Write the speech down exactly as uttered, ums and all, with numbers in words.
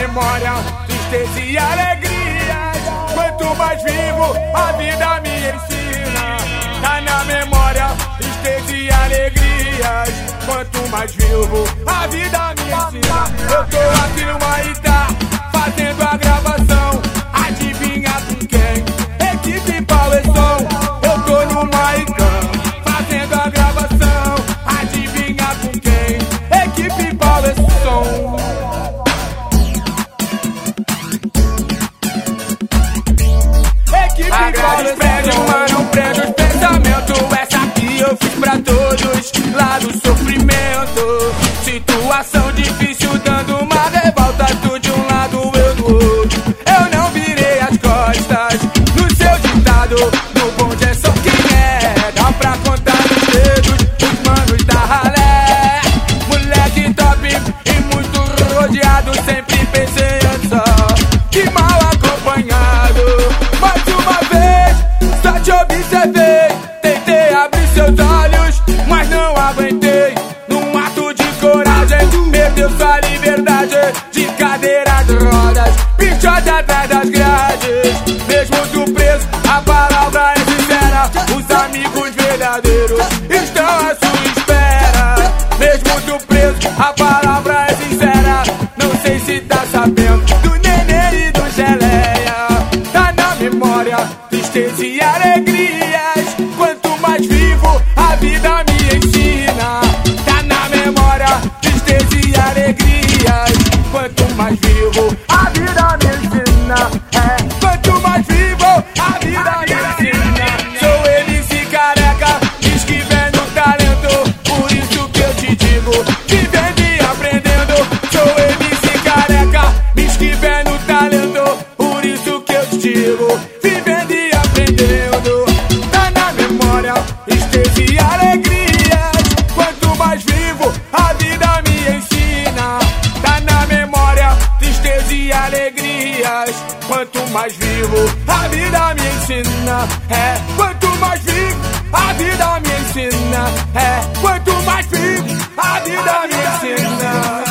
memória, tristeza e alegrias. Quanto mais vivo, a vida me ensina. Tá na memória, tristeza e alegrias. Quanto mais vivo, a vida me ensina. Eu tô aqui no Maitá, fazendo a gravação. Adivinha com quem? Equipe Power Som. Eu tô no Maitá, fazendo a gravação. Adivinha com quem? Equipe Power Som. Agrade os prédios, mano, prende os pensamentos. Essa aqui eu fiz pra todos, lá do sofrimento. Situação difícil dando uma revolta. Tu de um lado, eu do outro. Eu não virei as costas no seu ditado. No bonde é só quem é, dá pra contar nos dedos. Os manos da ralé, moleque top e muito rodeado. Sempre pensei só, que mal acompanhado. Mais uma vez, só te observei. Tentei abrir seus olhos, mas não aguentei. Num ato de coragem, perdeu sua liberdade. De cadeira de rodas, pichote atrás das grades. Mesmo tu preso, a palavra é sincera. Os amigos verdadeiros estão à sua espera. Mesmo tu preso, a palavra é sincera. Não sei se tá sabendo do neném e do geleia. Tá na memória, tristeza e alegrias. Quanto mais vivo, a vida me ensina. Tá na memória, tristeza e alegrias. Quanto mais vivo, a vida me ensina. É, quanto mais vivo, a vida me ensina. Sou M C careca, diz que vem no talento. Por isso que eu te digo, vivendo e aprendendo. Sou M C careca, diz que vem no talento. Por isso que eu te digo, vivendo e aprendendo. Tá na memória, tristeza e alegrias. Quanto mais vivo, a vida me ensina. Tá na memória, tristeza e alegrias. Quanto mais vivo, a vida me ensina. É, quanto mais vivo, a vida me ensina. É, quanto mais vivo, a vida me ensina.